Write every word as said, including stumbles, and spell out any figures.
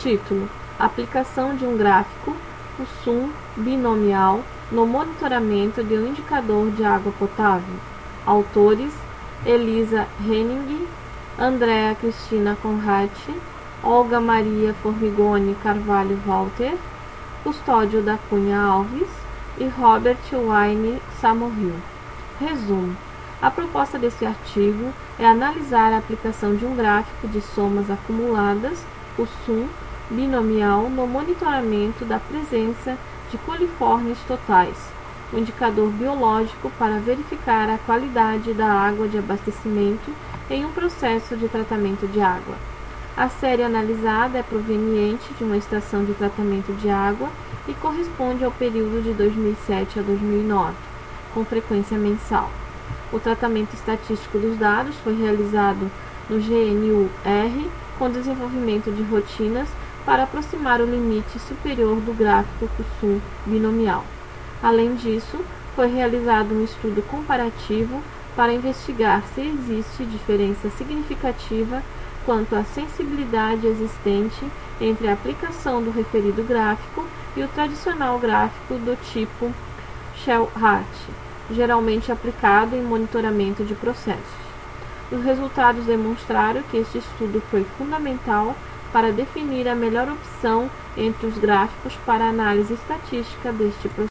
Título: Aplicação de um gráfico, o S U M binomial, no monitoramento de um indicador de água potável. Autores: Elisa Henning, Andrea Cristina Conrati, Olga Maria Formigoni Carvalho Walter, Custódio da Cunha Alves e Robert Wayne Samoril. Resumo: a proposta deste artigo é analisar a aplicação de um gráfico de somas acumuladas, o S U M binomial, no monitoramento da presença de coliformes totais, um indicador biológico para verificar a qualidade da água de abastecimento em um processo de tratamento de água. A série analisada é proveniente de uma estação de tratamento de água e corresponde ao período de dois mil e sete a dois mil e nove, com frequência mensal. O tratamento estatístico dos dados foi realizado no G N U R com desenvolvimento de rotinas para aproximar o limite superior do gráfico S U M binomial. Além disso, foi realizado um estudo comparativo para investigar se existe diferença significativa quanto à sensibilidade existente entre a aplicação do referido gráfico e o tradicional gráfico do tipo Shell-Hart, geralmente aplicado em monitoramento de processos. Os resultados demonstraram que este estudo foi fundamental para definir a melhor opção entre os gráficos para análise estatística deste processo.